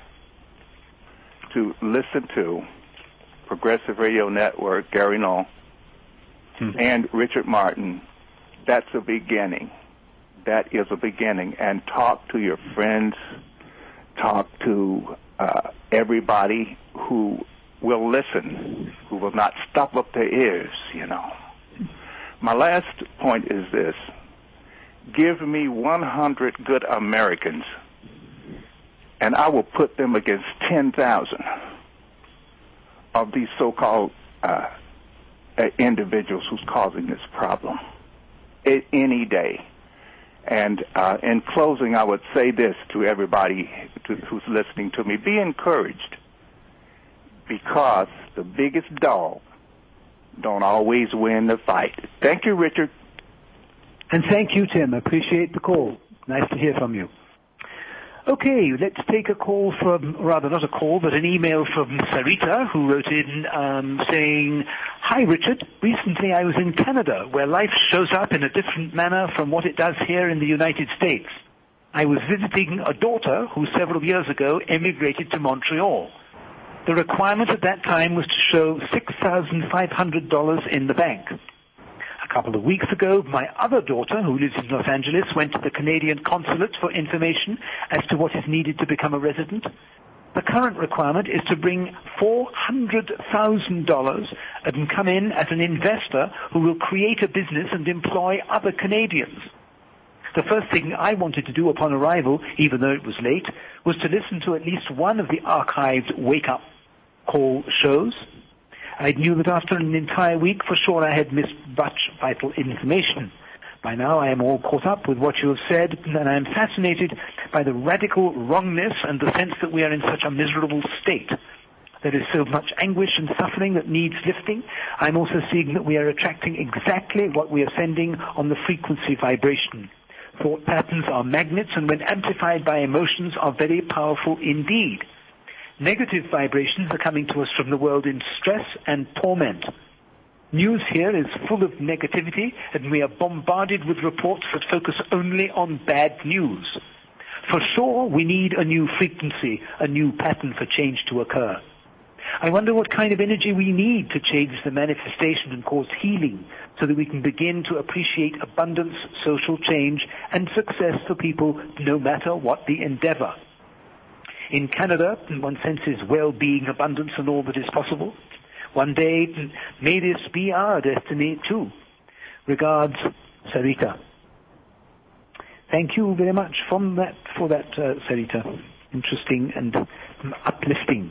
to listen to Progressive Radio Network, Gary Null, hmm. and Richard Martin, that's a beginning. That is a beginning. And talk to your friends, talk to uh, everybody who will listen, who will not stop up their ears, you know. My last point is this. Give me one hundred good Americans, and I will put them against ten thousand of these so-called uh, individuals who's causing this problem a- any day. And uh, in closing, I would say this to everybody to, who's listening to me. Be encouraged, because the biggest dog don't always win the fight. Thank you, Richard. And thank you, Tim. I appreciate the call. Nice to hear from you. Okay, let's take a call from, rather not a call, but an email from Sarita, who wrote in um, saying, "Hi, Richard. Recently I was in Canada, where life shows up in a different manner from what it does here in the United States. I was visiting a daughter who several years ago emigrated to Montreal. The requirement at that time was to show six thousand five hundred dollars in the bank. A couple of weeks ago, my other daughter, who lives in Los Angeles, went to the Canadian consulate for information as to what is needed to become a resident. The current requirement is to bring four hundred thousand dollars and come in as an investor who will create a business and employ other Canadians. The first thing I wanted to do upon arrival, even though it was late, was to listen to at least one of the archived wake-up call shows. I knew that after an entire week, for sure, I had missed much vital information. By now, I am all caught up with what you have said, and I am fascinated by the radical wrongness and the sense that we are in such a miserable state. There is so much anguish and suffering that needs lifting. I'm also seeing that we are attracting exactly what we are sending on the frequency vibration. Thought patterns are magnets, and when amplified by emotions, are very powerful indeed. Negative vibrations are coming to us from the world in stress and torment. News here is full of negativity, and we are bombarded with reports that focus only on bad news. For sure, we need a new frequency, a new pattern for change to occur. I wonder what kind of energy we need to change the manifestation and cause healing, so that we can begin to appreciate abundance, social change, and success for people no matter what the endeavor. In Canada, one senses well-being, abundance, and all that is possible. One day, may this be our destiny too. Regards, Sarita." Thank you very much from that, for that, uh, Sarita. Interesting and uplifting.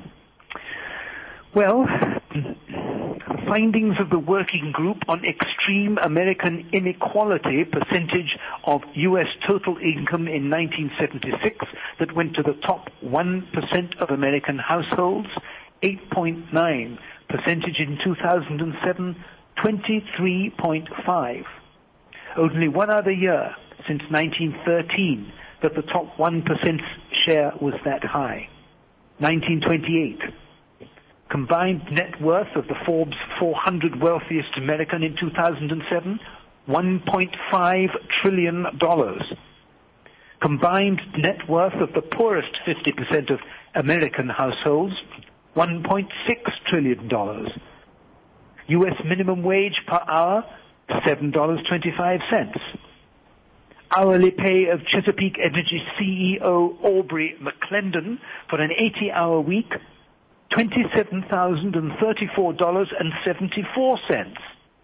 Well, findings of the working group on extreme American inequality percentage of U S total income in nineteen seventy-six that went to the top one percent of American households, eight point nine. Percentage in two thousand seven, twenty-three point five. Only one other year since nineteen thirteen that the top one percent share was that high. nineteen twenty-eight. Combined net worth of the Forbes four hundred wealthiest American in two thousand seven, one point five trillion dollars. Combined net worth of the poorest fifty percent of American households, one point six trillion dollars. U S minimum wage per hour, seven dollars and twenty-five cents. Hourly pay of Chesapeake Energy C E O Aubrey McClendon for an eighty-hour week, twenty-seven thousand thirty-four dollars and seventy-four cents.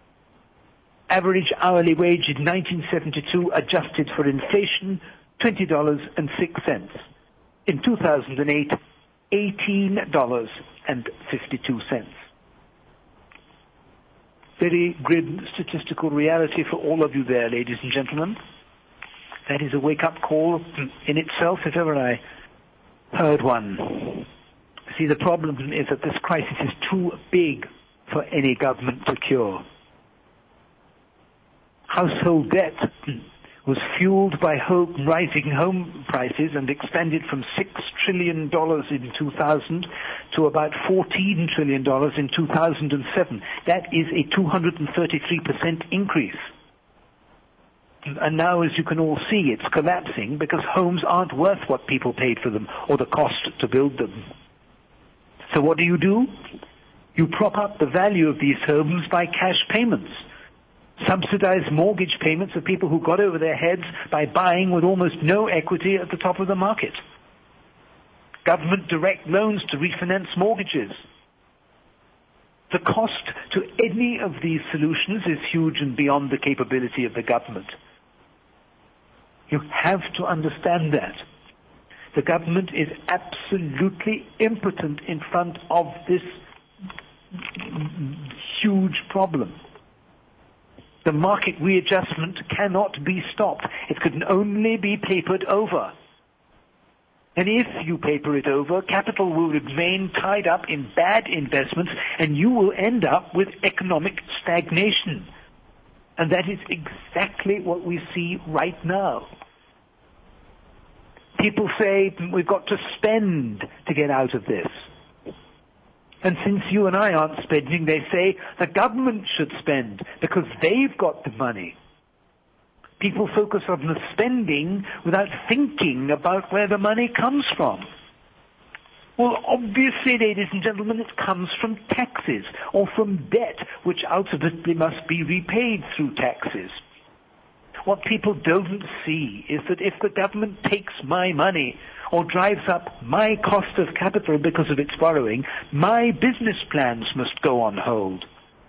Average hourly wage in nineteen seventy-two, adjusted for inflation, twenty dollars and six cents. In two thousand eight, eighteen dollars and fifty-two cents. Very grim statistical reality for all of you there, ladies and gentlemen. That is a wake-up call in itself, if ever I heard one. See, the problem is that this crisis is too big for any government to cure. Household debt was fueled by home, rising home prices and expanded from six trillion dollars in two thousand to about fourteen trillion dollars in two thousand seven. That is a two hundred thirty-three percent increase. And now, as you can all see, it's collapsing because homes aren't worth what people paid for them or the cost to build them. So what do you do? You prop up the value of these homes by cash payments. Subsidize mortgage payments of people who got over their heads by buying with almost no equity at the top of the market. government direct loans to refinance mortgages. The cost to any of these solutions is huge and beyond the capability of the government. You have to understand that. The government is absolutely impotent in front of this huge problem. The market readjustment cannot be stopped. It can only be papered over. And if you paper it over, capital will remain tied up in bad investments, and you will end up with economic stagnation. And that is exactly what we see right now. People say we've got to spend to get out of this. And since you and I aren't spending, they say the government should spend because they've got the money. People focus on the spending without thinking about where the money comes from. Well, obviously, ladies and gentlemen, it comes from taxes or from debt, which ultimately must be repaid through taxes. What people don't see is that if the government takes my money or drives up my cost of capital because of its borrowing, my business plans must go on hold.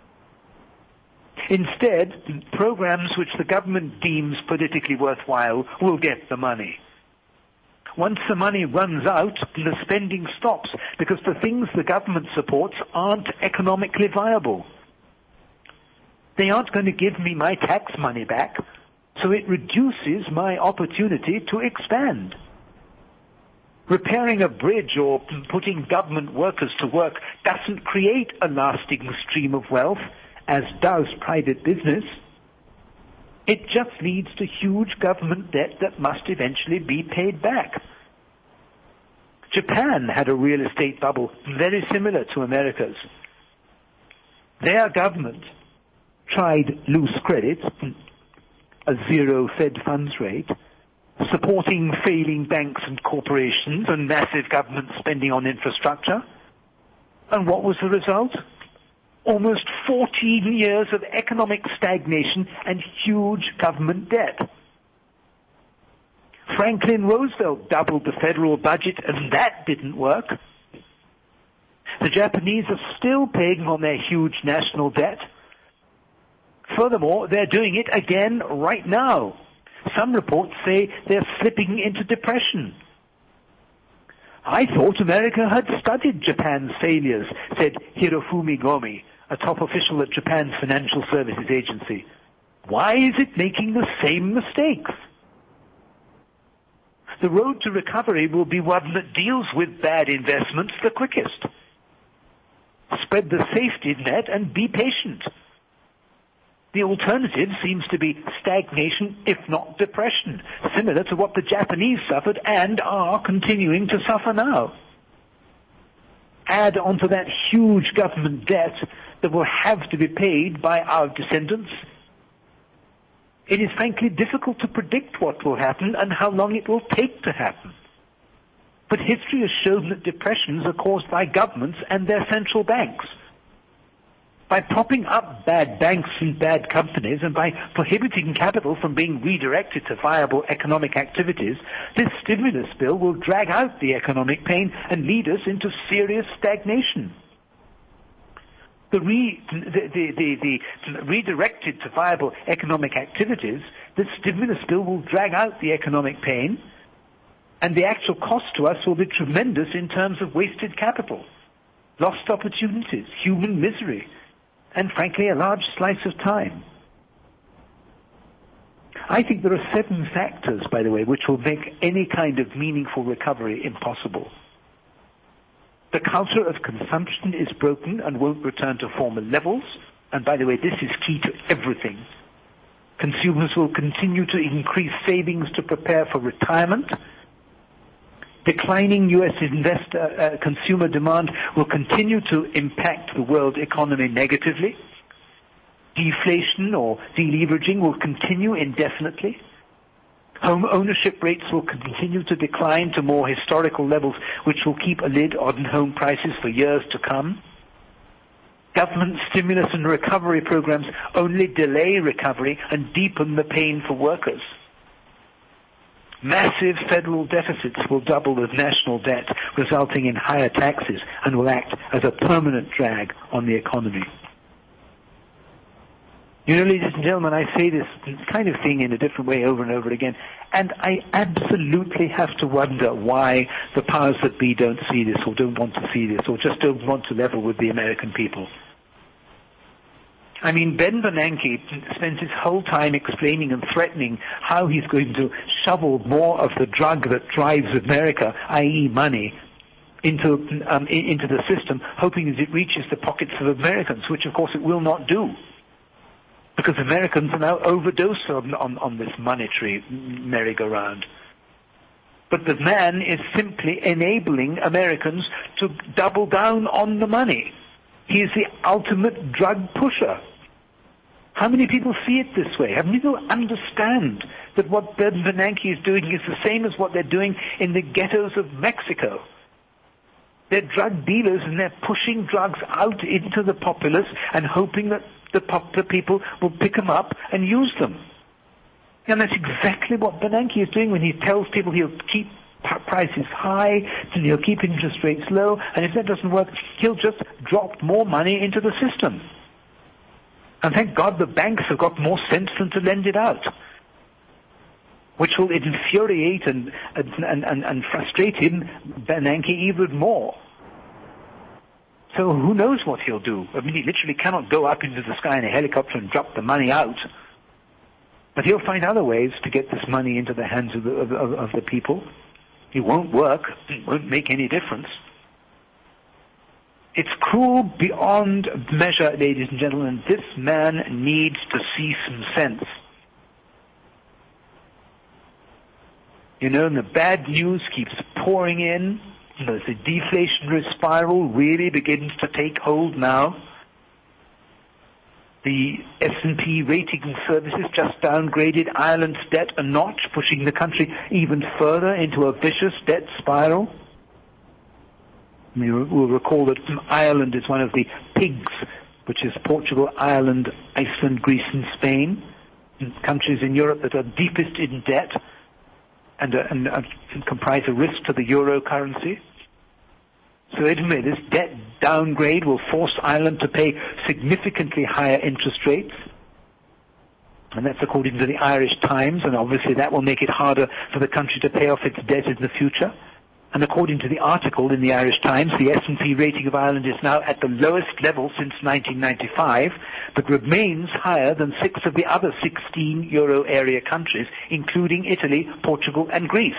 Instead, programs which the government deems politically worthwhile will get the money. Once the money runs out, the spending stops because the things the government supports aren't economically viable. They aren't going to give me my tax money back, so it reduces my opportunity to expand. Repairing a bridge or putting government workers to work doesn't create a lasting stream of wealth, as does private business. It just leads to huge government debt that must eventually be paid back. Japan had a real estate bubble very similar to America's. Their government tried loose credit, a zero Fed funds rate, supporting failing banks and corporations and massive government spending on infrastructure. And what was the result? Almost fourteen years of economic stagnation and huge government debt. Franklin Roosevelt doubled the federal budget, and that didn't work. The Japanese are still paying on their huge national debt. Furthermore, they're doing it again right now. Some reports say they're slipping into depression. I thought America had studied Japan's failures, said Hirofumi Gomi, a top official at Japan's Financial Services Agency. Why is it making the same mistakes? The road to recovery will be one that deals with bad investments the quickest. Spread the safety net and be patient. The alternative seems to be stagnation, if not depression, similar to what the Japanese suffered and are continuing to suffer now. Add onto that huge government debt that will have to be paid by our descendants. It is frankly difficult to predict what will happen and how long it will take to happen. But history has shown that depressions are caused by governments and their central banks. By propping up bad banks and bad companies and by prohibiting capital from being redirected to viable economic activities, this stimulus bill will drag out the economic pain and lead us into serious stagnation. The, re, the, the, the, the redirected to viable economic activities, this stimulus bill will drag out the economic pain, and the actual cost to us will be tremendous in terms of wasted capital, lost opportunities, human misery, and frankly a large slice of time. I think there are seven factors, by the way, which will make any kind of meaningful recovery impossible. The culture of consumption is broken and won't return to former levels, and by the way, this is key to everything. Consumers will continue to increase savings to prepare for retirement. Declining U S investor, uh, consumer demand will continue to impact the world economy negatively. Deflation or deleveraging will continue indefinitely. Home ownership rates will continue to decline to more historical levels, which will keep a lid on home prices for years to come. Government stimulus and recovery programs only delay recovery and deepen the pain for workers. Massive federal deficits will double the national debt, resulting in higher taxes, and will act as a permanent drag on the economy. You know, ladies and gentlemen, I say this kind of thing in a different way over and over again, and I absolutely have to wonder why the powers that be don't see this, or don't want to see this, or just don't want to level with the American people. I mean, Ben Bernanke spends his whole time explaining and threatening how he's going to shovel more of the drug that drives America, that is money, into um, into the system, hoping that it reaches the pockets of Americans, which of course it will not do. Because Americans are now overdosed on, on, on this monetary merry-go-round. But the man is simply enabling Americans to double down on the money. He is the ultimate drug pusher. How many people see it this way? How many people understand that what Ben Bernanke is doing is the same as what they're doing in the ghettos of Mexico? They're drug dealers, and they're pushing drugs out into the populace and hoping that the popular people will pick them up and use them. And that's exactly what Bernanke is doing when he tells people he'll keep prices high, and he'll keep interest rates low, and if that doesn't work, he'll just drop more money into the system. And thank God the banks have got more sense than to lend it out, which will infuriate and, and, and, and frustrate him, Bernanke, even more. So who knows what he'll do? I mean, he literally cannot go up into the sky in a helicopter and drop the money out. But he'll find other ways to get this money into the hands of the, of, of the people. It won't work. It won't make any difference. It's cruel beyond measure, ladies and gentlemen. This man needs to see some sense. You know, and the bad news keeps pouring in. The deflationary spiral really begins to take hold now. The S and P rating services just downgraded Ireland's debt a notch, pushing the country even further into a vicious debt spiral. You will recall that Ireland is one of the pigs, which is Portugal, Ireland, Iceland, Greece, and Spain, countries in Europe that are deepest in debt and, uh, and uh, comprise a risk to the euro currency. So anyway, this debt downgrade will force Ireland to pay significantly higher interest rates. And that's according to the Irish Times, and obviously that will make it harder for the country to pay off its debt in the future. And according to the article in the Irish Times, the S and P rating of Ireland is now at the lowest level since nineteen ninety-five, but remains higher than six of the other sixteen euro area countries, including Italy, Portugal, and Greece.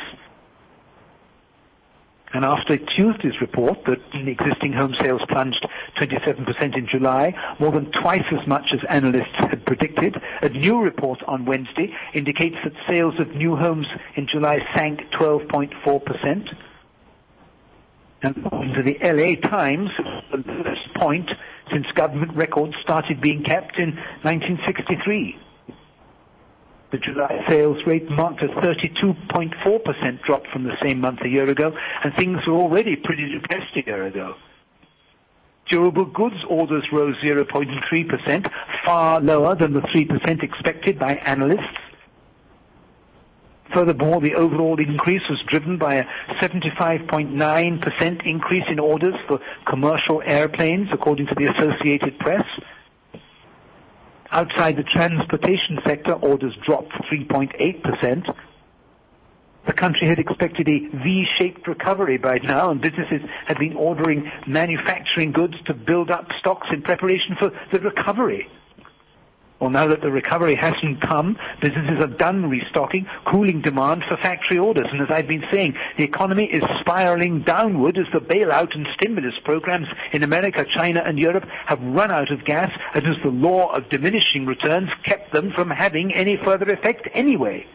And after Tuesday's report that existing home sales plunged twenty-seven percent in July, more than twice as much as analysts had predicted, a new report on Wednesday indicates that sales of new homes in July sank twelve point four percent. And according to the L A Times, the lowest point since government records started being kept in nineteen sixty-three. The July sales rate marked a thirty-two point four percent drop from the same month a year ago, and things were already pretty depressed a year ago. Durable goods orders rose zero point three percent, far lower than the three percent expected by analysts. Furthermore, the overall increase was driven by a seventy-five point nine percent increase in orders for commercial airplanes, according to the Associated Press. Outside the transportation sector, orders dropped three point eight percent. The country had expected a V-shaped recovery by now, and businesses had been ordering manufacturing goods to build up stocks in preparation for the recovery. Well, now that the recovery hasn't come, businesses are done restocking, cooling demand for factory orders. And as I've been saying, the economy is spiraling downward as the bailout and stimulus programs in America, China, and Europe have run out of gas, and as the law of diminishing returns kept them from having any further effect anyway.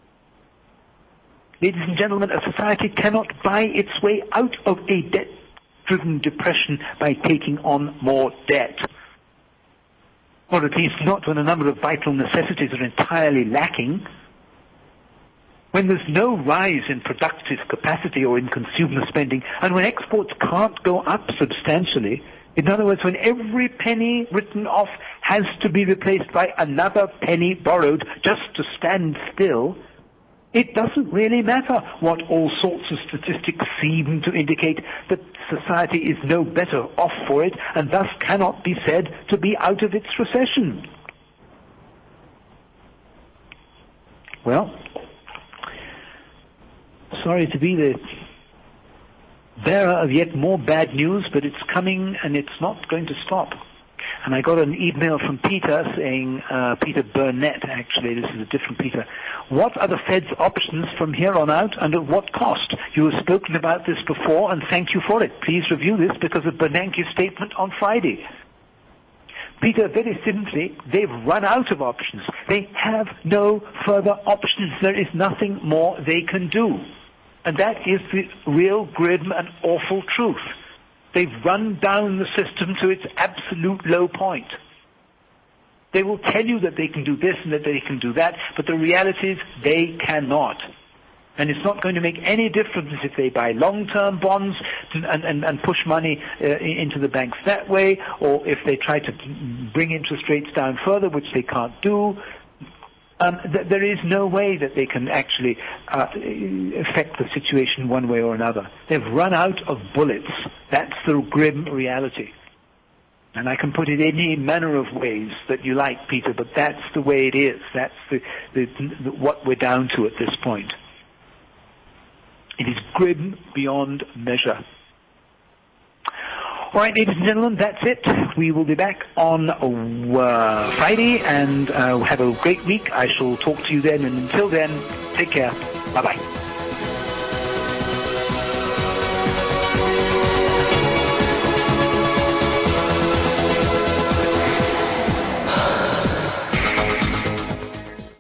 Ladies and gentlemen, a society cannot buy its way out of a debt-driven depression by taking on more debt. Or at least not when a number of vital necessities are entirely lacking. When there's no rise in productive capacity or in consumer spending, and when exports can't go up substantially, in other words, when every penny written off has to be replaced by another penny borrowed just to stand still, It doesn't really matter what all sorts of statistics seem to indicate, that society is no better off for it and thus cannot be said to be out of its recession. Well, sorry to be the bearer of yet more bad news, but it's coming and it's not going to stop. And I got an email from Peter saying, uh, Peter Burnett, actually, this is a different Peter. What are the Fed's options from here on out and at what cost? You have spoken about this before and thank you for it. Please review this because of Bernanke's statement on Friday. Peter, very simply, they've run out of options. They have no further options. There is nothing more they can do. And that is the real grim and awful truth. They've run down the system to its absolute low point. They will tell you that they can do this and that they can do that, but the reality is they cannot. And it's not going to make any difference if they buy long-term bonds and, and, and push money uh, into the banks that way, or if they try to bring interest rates down further, which they can't do. Um, th- there is no way that they can actually uh, affect the situation one way or another. They've run out of bullets. That's the grim reality. And I can put it any manner of ways that you like, Peter, but that's the way it is. That's the, the, the, what we're down to at this point. It is grim beyond measure. All right, ladies and gentlemen, that's it. We will be back on uh, Friday, and uh, have a great week. I shall talk to you then, and until then, take care. Bye-bye.